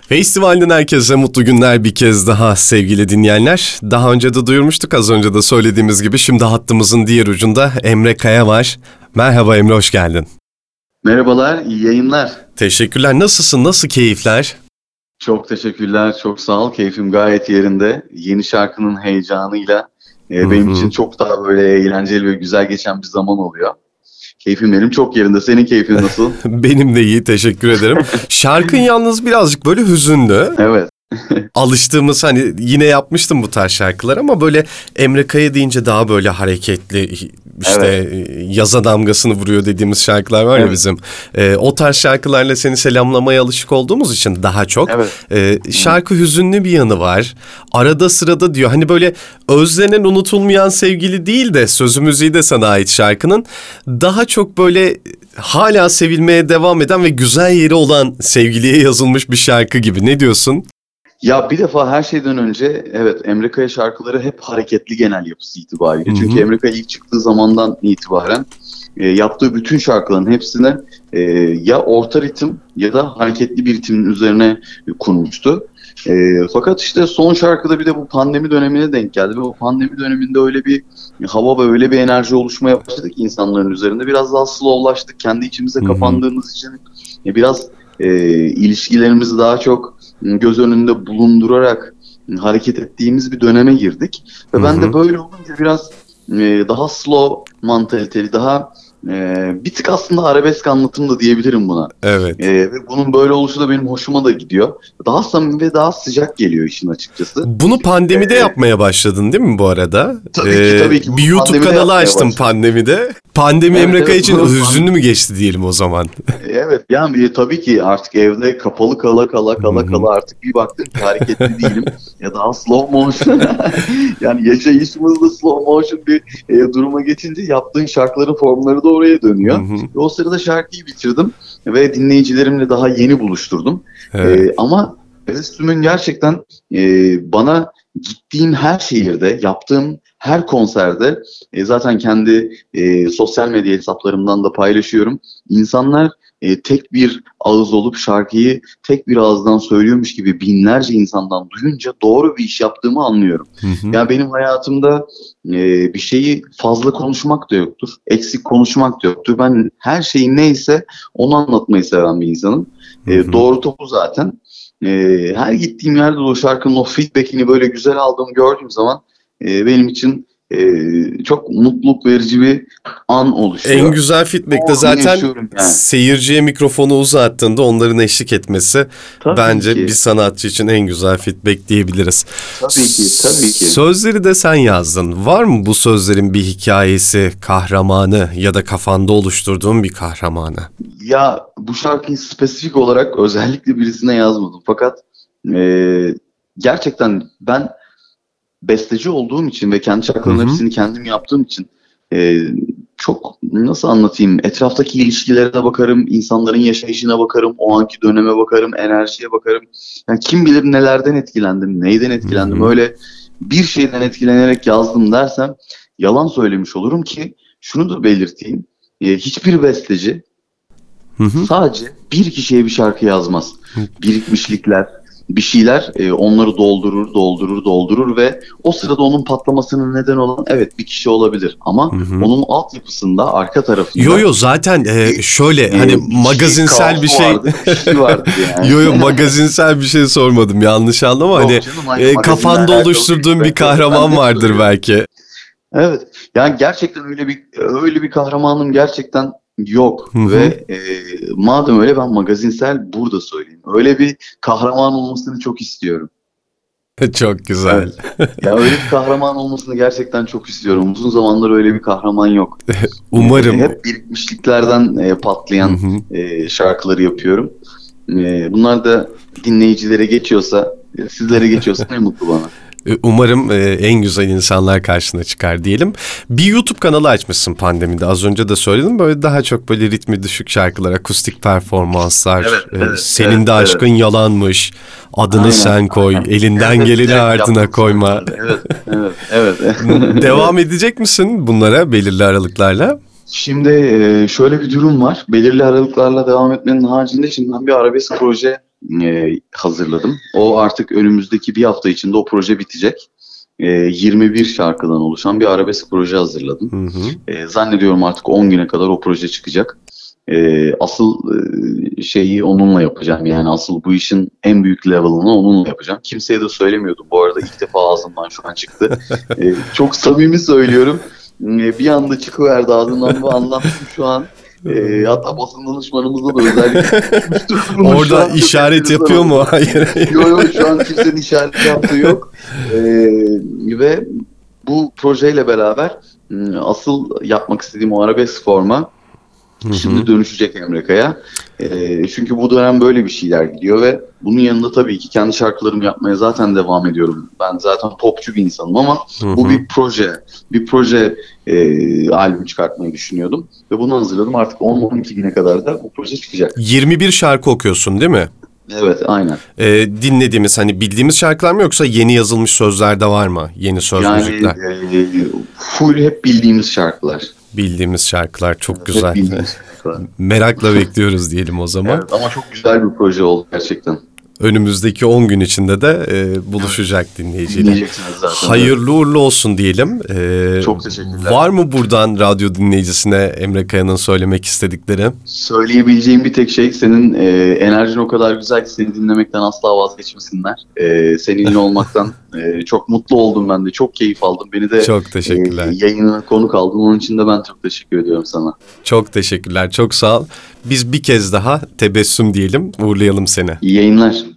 Festivalden herkese mutlu günler bir kez daha sevgili dinleyenler. Daha önce de duyurmuştuk, az önce de söylediğimiz gibi şimdi hattımızın diğer ucunda Emre Kaya var. Merhaba Emre, hoş geldin. Merhabalar, iyi yayınlar. Teşekkürler, nasılsın, nasıl keyifler? Çok teşekkürler, çok sağ ol. Keyfim gayet yerinde. Yeni şarkının heyecanıyla benim için çok daha böyle eğlenceli ve güzel geçen bir zaman oluyor. Keyfim benim çok yerinde. Senin keyfin nasıl? Benim de iyi, teşekkür ederim. Şarkın yalnız birazcık böyle hüzünlü. Evet. Alıştığımız, hani yine yapmıştım bu tarz şarkılar ama böyle Emre Kaya deyince daha böyle hareketli, işte yaza damgasını vuruyor dediğimiz şarkılar var ya bizim. O tarz şarkılarla seni selamlamaya alışık olduğumuz için daha çok. Şarkı hüzünlü bir yanı var. Arada sırada diyor, hani böyle özlenen, unutulmayan sevgili değil de sözü müziği de sana ait şarkının. Daha çok böyle hala sevilmeye devam eden ve güzel yeri olan sevgiliye yazılmış bir şarkı gibi. Ne diyorsun? Ya bir defa her şeyden önce evet, Emre Kaya şarkıları hep hareketli genel yapısı itibariyle. Çünkü Emre Kaya ilk çıktığı zamandan itibaren yaptığı bütün şarkıların hepsine ya orta ritim ya da hareketli bir ritmin üzerine kurmuştu. Fakat işte son şarkıda bir de bu pandemi dönemine denk geldi ve o pandemi döneminde öyle bir hava ve öyle bir enerji oluşmaya başladı ki insanların üzerinde. Biraz daha slowlaştık, kendi içimize kapandığımız için biraz ilişkilerimizi daha çok göz önünde bulundurarak hareket ettiğimiz bir döneme girdik. Ve ben de böyle olunca biraz daha slow mantaliteli, daha bir tık aslında arabesk anlatım da diyebilirim buna. Evet. Ve bunun böyle oluşu da benim hoşuma da gidiyor. Daha samimi ve daha sıcak geliyor işin açıkçası. Bunu pandemide yapmaya başladın değil mi bu arada? Tabii ki. Bir YouTube kanalı açtım pandemide. Pandemi Emre Kaya için hüzünlü mü geçti diyelim o zaman? Evet, yani tabii ki artık evde kapalı kala artık bir baktım ki hareketli değilim. Ya daha slow motion. Yani yaşayışımızda slow motion bir duruma geçince yaptığın şarkıların formları da oraya dönüyor. Ve o sırada şarkıyı bitirdim ve dinleyicilerimle daha yeni buluşturdum. Evet. Ama Tebessüm'ün gerçekten bana gittiğim her şehirde, yaptığım her konserde zaten kendi sosyal medya hesaplarımdan da paylaşıyorum. İnsanlar tek bir ağız olup şarkıyı tek bir ağızdan söylüyormuş gibi binlerce insandan duyunca doğru bir iş yaptığımı anlıyorum. Yani benim hayatımda bir şeyi fazla konuşmak da yoktur, eksik konuşmak da yoktur. Ben her şeyin neyse onu anlatmayı seven bir insanım. Doğru topu zaten. Her gittiğim yerde o şarkının o feedback'ini böyle güzel aldığımı gördüğüm zaman benim için çok mutluluk verici bir an oluşuyor. En güzel feedback de zaten seyirciye mikrofonu uzattığında onların eşlik etmesi. Tabii bence ki bir sanatçı için en güzel feedback diyebiliriz. Tabii ki. Sözleri de sen yazdın. Var mı bu sözlerin bir hikayesi, kahramanı ya da kafanda oluşturduğun bir kahramanı? Ya bu şarkıyı spesifik olarak özellikle birisine yazmadım. Fakat gerçekten ben besteci olduğum için ve kendi şarkılarımın hepsini kendim yaptığım için çok nasıl anlatayım, etraftaki ilişkilere bakarım, insanların yaşayışına bakarım, o anki döneme bakarım, enerjiye bakarım. Yani kim bilir nelerden etkilendim, neyden etkilendim, öyle bir şeyden etkilenerek yazdım dersem yalan söylemiş olurum ki şunu da belirteyim, hiçbir besteci sadece bir kişiye bir şarkı yazmaz. Birikmişlikler, bir şeyler onları doldurur ve o sırada onun patlamasının neden olan evet bir kişi olabilir ama onun altyapısında, arka tarafında zaten şöyle hani magazinsel bir şey vardı yani. Magazinsel bir şey sormadım, yanlış anlama. Hani kafanda oluşturduğun bir kahraman vardır belki. Evet. Yani gerçekten öyle bir kahramanım gerçekten yok. Ve madem öyle ben magazinsel burada söyleyeyim. Öyle bir kahraman olmasını çok istiyorum. Çok güzel. Evet. Ya öyle bir kahraman olmasını gerçekten çok istiyorum. Uzun zamandır öyle bir kahraman yok. Umarım. Hep birikmişliklerden patlayan şarkıları yapıyorum. Bunlar da dinleyicilere geçiyorsa, sizlere geçiyorsa ne mutlu bana. Umarım en güzel insanlar karşına çıkar diyelim. Bir YouTube kanalı açmışsın pandemide. Az önce de söyledim. Böyle daha çok böyle ritmi düşük şarkılar, akustik performanslar. Senin de aşkın yalanmış. Adını sen koy. Elinden geleni ardına koyma. Evet. Devam edecek misin bunlara belirli aralıklarla? Şimdi şöyle bir durum var. Belirli aralıklarla devam etmenin haricinde şimdi ben bir arabesk proje hazırladım. O artık önümüzdeki bir hafta içinde o proje bitecek. 21 şarkıdan oluşan bir arabesk proje hazırladım. Hı hı. Zannediyorum artık 10 güne kadar o proje çıkacak. Asıl şeyi onunla yapacağım. Yani asıl bu işin en büyük level'ını onunla yapacağım. Kimseye de söylemiyordum. Bu arada ilk defa ağzımdan şu an çıktı. Çok samimi söylüyorum. Bir anda çıkıverdi ağzımdan, bu anlattım şu an. Hatta basın danışmanımızla da özellikle konuşmuştuk bunu. Şu Orada an çok işaret enteresan yapıyor oldu. mu? Hayır. Yok, şu an kimsenin işaret yaptığı yok. Ve bu projeyle beraber asıl yapmak istediğim o arabesk forma şimdi dönüşecek Emre Kaya. Çünkü bu dönem böyle bir şeyler gidiyor ve bunun yanında tabii ki kendi şarkılarımı yapmaya zaten devam ediyorum. Ben zaten popçu bir insanım ama bu bir proje. Bir proje albüm çıkartmayı düşünüyordum. Ve bunu hazırladım. Artık 10-12 güne kadar da bu proje çıkacak. 21 şarkı okuyorsun değil mi? Evet, aynen. Dinlediğimiz, hani bildiğimiz şarkılar mı, yoksa yeni yazılmış sözler de var mı? Yeni söz müzikler. Full hep bildiğimiz şarkılar. Bildiğimiz şarkılar çok Hep güzel. bildiğimiz şarkılar. Merakla bekliyoruz diyelim o zaman. Evet, ama çok güzel bir proje oldu gerçekten. Önümüzdeki 10 gün içinde de buluşacak dinleyiciyle. Dinleyeceksiniz zaten. Hayırlı uğurlu olsun diyelim. Çok teşekkürler. Var mı buradan radyo dinleyicisine Emre Kaya'nın söylemek istedikleri? Söyleyebileceğim bir tek şey, senin enerjin o kadar güzel ki seni dinlemekten asla vazgeçmesinler. Seninle olmaktan çok mutlu oldum ben de. Çok keyif aldım. Beni de Çok teşekkürler. Yayına konuk aldın. Onun için de ben çok teşekkür ediyorum sana. Çok teşekkürler. Çok sağ ol. Biz bir kez daha tebessüm diyelim. Uğurlayalım seni. İyi yayınlar.